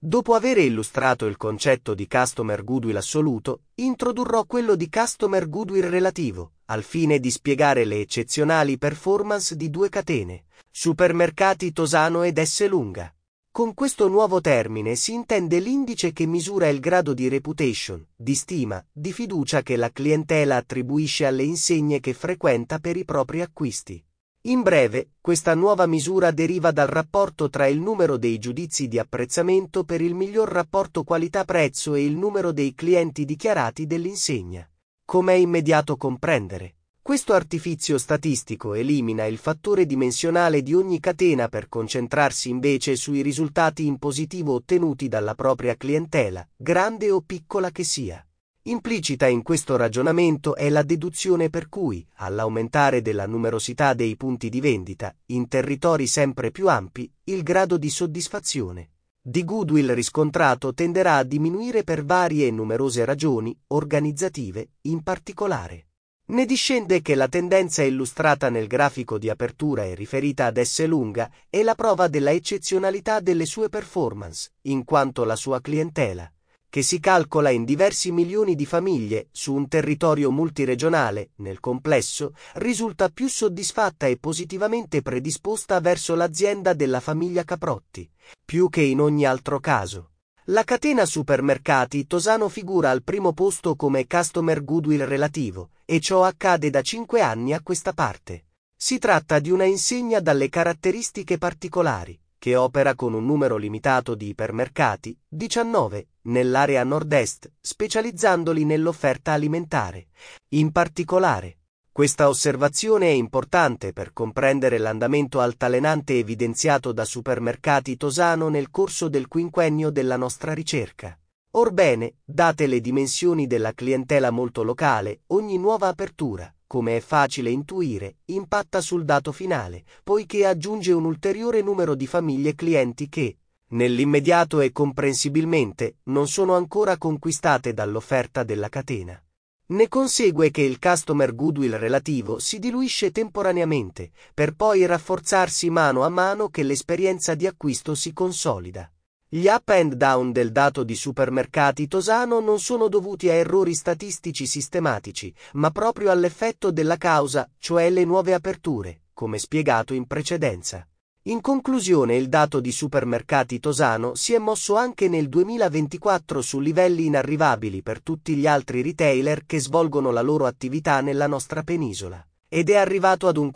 Dopo aver illustrato il concetto di Customer Goodwill assoluto, introdurrò quello di Customer Goodwill relativo, al fine di spiegare le eccezionali performance di due catene, Supermercati Tosano ed Esselunga. Con questo nuovo termine si intende l'indice che misura il grado di reputation, di stima, di fiducia che la clientela attribuisce alle insegne che frequenta per i propri acquisti. In breve, questa nuova misura deriva dal rapporto tra il numero dei giudizi di apprezzamento per il miglior rapporto qualità-prezzo e il numero dei clienti dichiarati dell'insegna. Come è immediato comprendere, questo artifizio statistico elimina il fattore dimensionale di ogni catena per concentrarsi invece sui risultati in positivo ottenuti dalla propria clientela, grande o piccola che sia. Implicita in questo ragionamento è la deduzione per cui, all'aumentare della numerosità dei punti di vendita, in territori sempre più ampi, il grado di soddisfazione di goodwill riscontrato tenderà a diminuire per varie e numerose ragioni, organizzative in particolare. Ne discende che la tendenza illustrata nel grafico di apertura e riferita ad Esselunga è la prova della eccezionalità delle sue performance, in quanto la sua clientela, che si calcola in diversi milioni di famiglie su un territorio multiregionale, nel complesso, risulta più soddisfatta e positivamente predisposta verso l'azienda della famiglia Caprotti, più che in ogni altro caso. La catena Supermercati Tosano figura al primo posto come Customer Goodwill relativo, e ciò accade da 5 anni a questa parte. Si tratta di una insegna dalle caratteristiche particolari, che opera con un numero limitato di ipermercati, 19, nell'area nord-est, specializzandoli nell'offerta alimentare. In particolare, questa osservazione è importante per comprendere l'andamento altalenante evidenziato da Supermercati Tosano nel corso del quinquennio della nostra ricerca. Orbene, date le dimensioni della clientela molto locale, ogni nuova apertura, come è facile intuire, impatta sul dato finale, poiché aggiunge un ulteriore numero di famiglie clienti che, nell'immediato e comprensibilmente, non sono ancora conquistate dall'offerta della catena. Ne consegue che il Customer Goodwill relativo si diluisce temporaneamente, per poi rafforzarsi mano a mano che l'esperienza di acquisto si consolida. Gli up and down del dato di Supermercati Tosano non sono dovuti a errori statistici sistematici, ma proprio all'effetto della causa, cioè le nuove aperture, come spiegato in precedenza. In conclusione, il dato di Supermercati Tosano si è mosso anche nel 2024 su livelli inarrivabili per tutti gli altri retailer che svolgono la loro attività nella nostra penisola, ed è arrivato ad un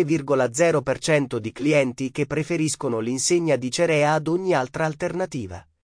47,0% di clienti che preferiscono l'insegna di Cerea ad ogni altra alternativa.